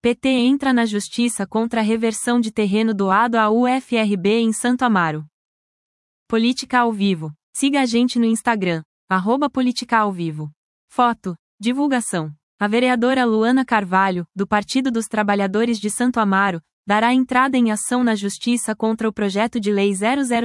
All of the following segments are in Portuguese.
PT entra na justiça contra a reversão de terreno doado à UFRB em Santo Amaro. Política ao vivo. Siga a gente no Instagram, @politicaauvivo. Foto. Divulgação. A vereadora Luana Carvalho, do Partido dos Trabalhadores de Santo Amaro, dará entrada em ação na Justiça contra o projeto de lei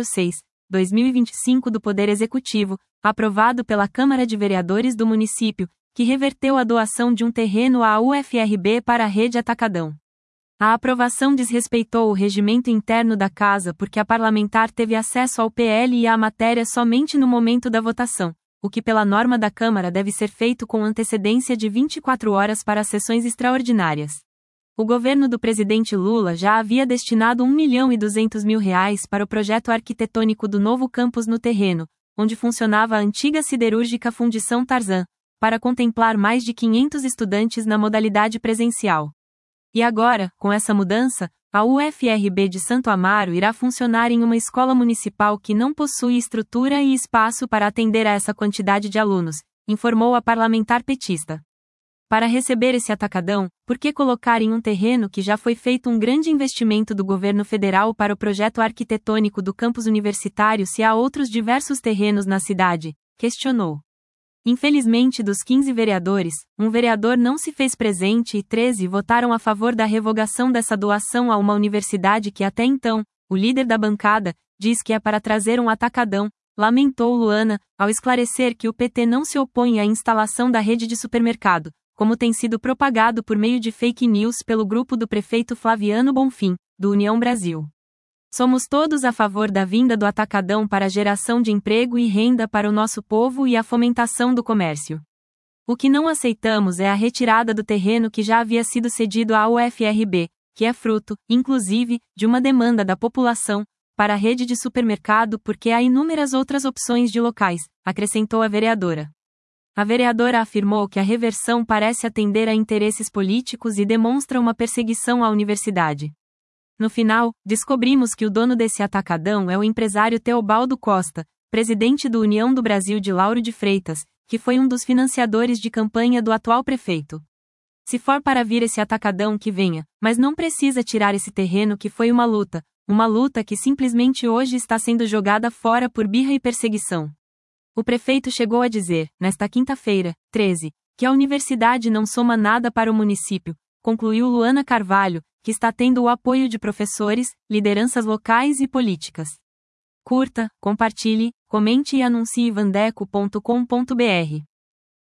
006/2025 do Poder Executivo, aprovado pela Câmara de Vereadores do município, que reverteu a doação de um terreno à UFRB para a rede Atacadão. A aprovação desrespeitou o regimento interno da Casa porque a parlamentar teve acesso ao PL e à matéria somente no momento da votação, o que pela norma da Câmara deve ser feito com antecedência de 24 horas para as sessões extraordinárias. O governo do presidente Lula já havia destinado R$1.200.000 para o projeto arquitetônico do novo campus no terreno, onde funcionava a antiga siderúrgica Fundição Tarzan, para contemplar mais de 500 estudantes na modalidade presencial. E agora, com essa mudança, a UFRB de Santo Amaro irá funcionar em uma escola municipal que não possui estrutura e espaço para atender a essa quantidade de alunos, informou a parlamentar petista. Para receber esse atacadão, por que colocar em um terreno que já foi feito um grande investimento do governo federal para o projeto arquitetônico do campus universitário se há outros diversos terrenos na cidade? Questionou. Infelizmente, dos 15 vereadores, um vereador não se fez presente e 13 votaram a favor da revogação dessa doação a uma universidade que até então, o líder da bancada, diz que é para trazer um atacadão, lamentou Luana, ao esclarecer que o PT não se opõe à instalação da rede de supermercado, como tem sido propagado por meio de fake news pelo grupo do prefeito Flaviano Bonfim, do União Brasil. Somos todos a favor da vinda do atacadão para a geração de emprego e renda para o nosso povo e a fomentação do comércio. O que não aceitamos é a retirada do terreno que já havia sido cedido à UFRB, que é fruto, inclusive, de uma demanda da população, para a rede de supermercado porque há inúmeras outras opções de locais, acrescentou a vereadora. A vereadora afirmou que a reversão parece atender a interesses políticos e demonstra uma perseguição à universidade. No final, descobrimos que o dono desse atacadão é o empresário Teobaldo Costa, presidente do União do Brasil de Lauro de Freitas, que foi um dos financiadores de campanha do atual prefeito. Se for para vir esse atacadão que venha, mas não precisa tirar esse terreno que foi uma luta que simplesmente hoje está sendo jogada fora por birra e perseguição. O prefeito chegou a dizer, nesta quinta-feira, 13, que a universidade não soma nada para o município, concluiu Luana Carvalho, que está tendo o apoio de professores, lideranças locais e políticas. Curta, compartilhe, comente e anuncie vandeco.com.br.